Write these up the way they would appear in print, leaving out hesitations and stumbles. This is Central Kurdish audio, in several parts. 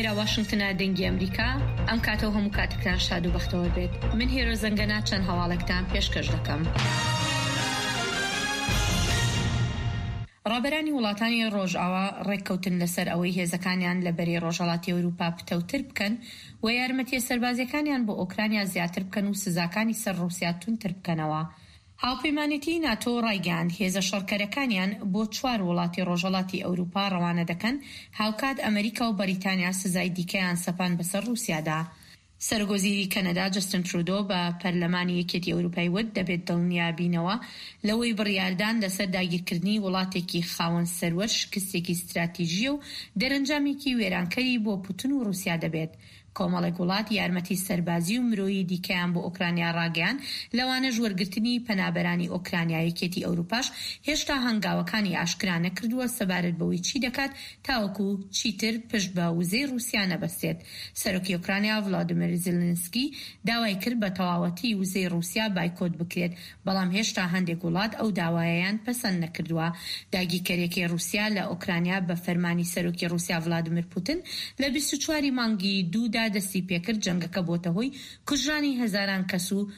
لێرە واشنگتنە دەنگی ئەمریکا ئەم کاتەوە هەموو کاتەکان شاد و بەختەوە بێت. من هێرۆ زەنگەنا چەند هەواڵێکتان پێشکەش دەکەم. ڕابەرانی وڵاتانی ڕۆژئاوا ڕێککەوتن لەسەر ئەوەی هێزەکانیان لە بەرەی ڕۆژهەڵاتی ئەوروپا پتەوتر بکەن و یارمەتیە سەربازیەکانیان بۆ ئۆکرانیا زیاتر بکەن و سزاکانی سەر ڕووسیا تونتر بکەنەوە. هاوپەیمانێتی ناتۆ ڕایگەاند هێزە شەڕکەرەکانیان بۆ 4 وڵاتی ڕۆژهەڵاتی ئەوروپا ڕەوانە دەکەن هاوکات ئەمریکا و بەریتانیا سزای دیکەیان سەپان بەسەر ڕووسیادا. سەرگۆزیری کەنەدا جەستن ترودۆ بە پەرلەمانی یەکێتی ئەوروپای وت دەبێت دڵنیابینەوە لەوەی بڕیاردان لەسەر داگیرکردنی وڵاتێکی خاوەن سەروەر شکستێکی استراتیژیە و دەرەنجامێکی وێرانکەری بۆ پوتین و رووسیا دەبێت. کۆمەڵێک وڵات یارمەتی سەربازی و مرۆیی دیکەیان بۆ ئۆکرانیا ڕاگەیان لەوانە ژوەرگرتنی پەنابەرانی ئۆکرانیا یەکێتی ئەوروپاش هێشتا هەنگاوەکانی ئاشکرا نەکردووە سەبارەت بەوەی چی دەکات تاوەکو چیتر پشت بە وزەی رووسیا نەبەستێت. سەرۆکی ئۆکرانیا ڤڵادیمیر زێلێنسکی داوای کرد بە تەواوەتی وزەی رووسیا بایکۆت بکرێت، بەڵام هێشتا هەندێک وڵات ئەو داوایەیان پەسەند نەکردووە. داگیرکاریەکەی رووسیا لە ئۆکرانیا بە فەرمانی سەرۆکی رووسیا ڤڵادیمیر پوتین لە 24 مانگی دوودا دەستی پێکرد. جەنگەکە بۆتە هۆی کوژرانی هەزاران کەس و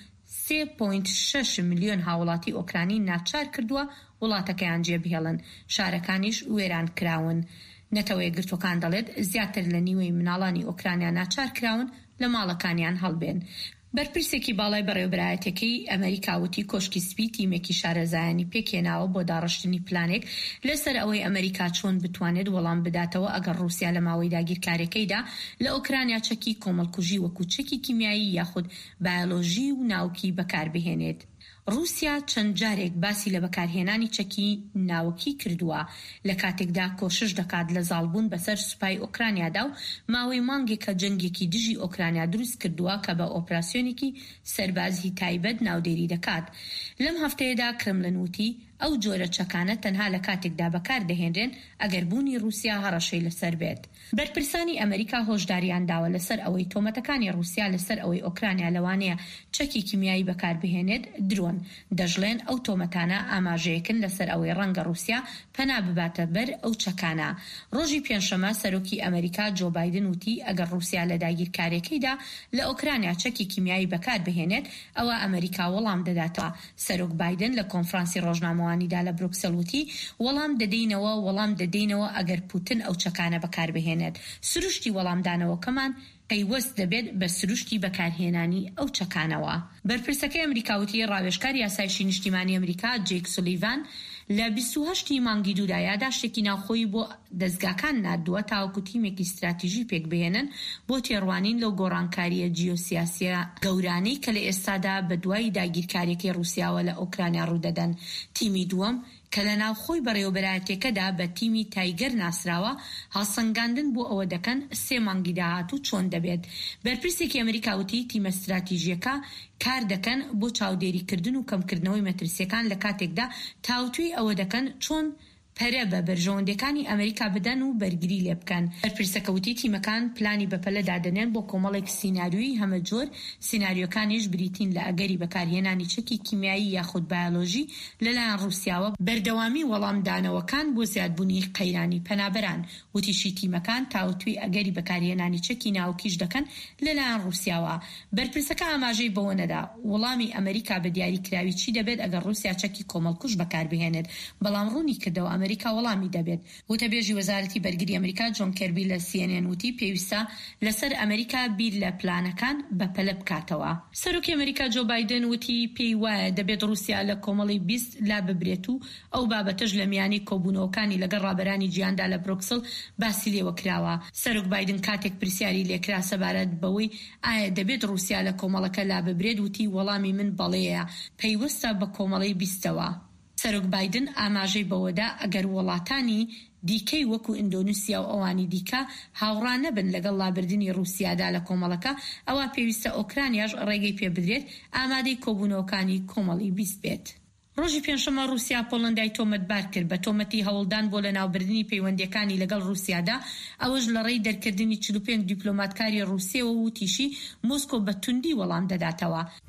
3.6 ملیۆن هاوڵاتی ئۆکرانی ناچار کردووە وڵاتەکەیان جێبهێڵن، شارەکانیش وێران کراون. نەتەوە یەکگرتوەکان دەڵێت زیاتر لە نیوەی مناڵانی ئۆکرانیا ناچار کراون لە ماڵەکانیان هەڵبێن. بەرپرسێکی باڵای بەڕێوەبرایەتەکەی ئەمریکا وتی کۆشکی سپی تیمێکی شارەزایانی پێکێناوە بۆ داڕشتنی پلانێک لەسەر ئەوەی ئەمریکا چۆن بتوانێت وەڵام بداتەوە ئەگەر رووسیا لە ماوەی داگیرکاریەکەیدا لە ئۆکرانیا چەکی کۆمەڵکوژی وەکو چەکی کیمیایی یاخود بایۆلۆژی و ناوکی بەکاربهێنێت. رووسیا چەند جارێک باسی لە بەکارهێنانی چەکی ناوکی کردووە لە کاتێکدا کۆشش دەکات لە زاڵبوون بەسەر سوپای ئۆکرانیادا و ماوەی مانگێکە جەنگێکی دژی ئۆکرانیا دروست کردووە کە بە ئۆپراسیۆنێکی سەربازی تایبەت ناودێری دەکات. لەم هەفتەیەدا کرملن وتی ئەو جۆرە چەکانە تەنها لە کاتێکدا بەکاردەهێنرێن ئەگەر بوونی رووسیا هەڕەشەی لەسەر بێت. بەرپرسانی ئەمریکا هۆشداریان داوە لەسەر ئەوەی تۆمەتەکانی رووسیا لەسەر ئەوەی ئۆکرانیا لەوانەیە چەکی کیمیایی بەکاربهێنێت درۆن. دەژڵێن ئەو تۆمەتانە ئاماژەیەکن لەسەر ئەوەی ڕەنگە رووسیا پەنا بباتە بەر ئەو چەکانە. ڕۆژی پێنجشەمە سەرۆکی ئەمریکا جۆ بایدن وتی ئەگەر رووسیا لە داگیرکاریەکەیدا لە ئۆکرانیا چەکی کیمیایی بەکاربهێنێت ئەوە ئەمریکا وەڵام دەداتەوە. سەرۆک بایدن لە کۆنفرانسی ڕۆژنامەوانیدا لە بروکسل وتی وەڵام دەدەینەوە ئەگەر پوتین ئەو چەکانە بەکاربهێنێت. سروشتی وەڵامدانەوەکەمان پەیوەست دەبێت بە سروشتی بەکارهێنانی ئەو چەکانەوە. بەرپرسەکەی ئەمریکاوتی ڕاوێژکاری یاسایشی نیشتیمانی ئەمریکا جێک سولیڤان لە 28 مانگی دوودا یاداشتێکی ناوخۆیی بۆ دەستگاکان نردووە تاوەکو تیمێکی استراتیژی پێکبهێنن بۆ تێڕوانین لەو گۆڕانکاریە جیۆسیاسیە گەورانەی کە لە ئێستادا بە دوای داگیرکاریەکەی رووسیاوە لە ئۆکرانیا ڕوودەدەن. تیمی دووەم کە لە ناوخۆی بەڕێوەبەرایەتەکەدا بە تیمی تایگەر ناسراوە هەڵسەنگاندن بۆ ئەوە دەکەن 3 مانگی داهاتوو چۆن دەبێت. بەرپرسێکی ئەمریکاوتی تیمە استراتیژیەکە کار دەکەن بۆ چاودێریکردن و کەمکردنەوەی مەترسیەکان لە کاتێکدا تاوتوی ئەوە دەکەن چۆن پەرە بە بەرژەوەندەکانی ئەمریکا بدەن و بەرگری لێ بکەن. بەرپرسەکەوتی تیمەکان پلانی بەپەلە دادەنێن بۆ کۆمەڵێک سیناریۆی هەمە جۆر، سیناریۆکانیش بریتین لە ئەگەری بەکارهێنانی چەکی کیمیایی یاخود بایۆلۆژی لەلایەن رووسیاوە، بەردەوامی وەڵامدانەوەکان بۆ زیادبوونی قەیرانی پەنابەران. وتیشی تیمەکان تاوتوی ئەگەری بەکارهێنانی چەکی ناوکیش دەکەن لەلایەن رووسیاوە. بەرپرسەکە ئاماژەی بەوە نەدا وەڵامی ئەمریکا بە دیاریکراوی چی دەبێت ئەگەر رووسیا چەکی کۆمەڵکوژ بەکاربهێنێت، بەڵام ڕوونی کردەوە ئەمریکا وەڵامی دەبێت. وتەبێژی وەزارەتی بەرگری ئەمریکا جۆن کێربی لە CNN وتی پێویستە لەسەر ئەمریکا بیر لە پلانەکان بەپەلە بکاتەوە. سەرۆکی ئەمریکا جۆ بایدن وتی پێی وایە دەبێت رووسیا لە کۆمەڵی 20 لا ببرێت و ئەو بابەتەش لە میانی کۆبوونەوەکانی لەگەڵ ڕابەرانی جیهاندا لە بروکسل باسی لێوە کراوە. سەرۆک بایدن کاتێک پرسیاری لێکرا سەبارەت بەوەی ئایا دەبێت رووسیا لە کۆمەڵەکە لا ببرێت وتی وەڵامی من بەڵەیە، پەیوەستە بە کۆمەڵی 20ەوە. سەرۆک بایدن ئاماژەی بەوەدا ئەگەر وڵاتانی دیکەی وەکو ئیندۆنیسیا و ئەوانی دیکە هاوڕان نەبن لەگەڵ لابردنی رووسیادا لە کۆمەڵەکە، ئەوە پێویستە ئۆکرانیاش ڕێگەی پێ بدرێت ئامادەی کۆبوونەوەکانی کۆمەڵی 20 بێت. ڕۆژی پێنجشەمە رووسیا پۆڵەندای تۆمەتبار کرد بە تۆمەتی هەوڵدان بۆ لە ناوبردنی پەیوەندیەکانی لەگەڵ رووسیادا، ئەوەش لە ڕێی دەرکردنی 45 دیپلۆماتکاری رووسیەوە و تیشی مۆسکۆ بە توندی وەڵام دەداتەوە.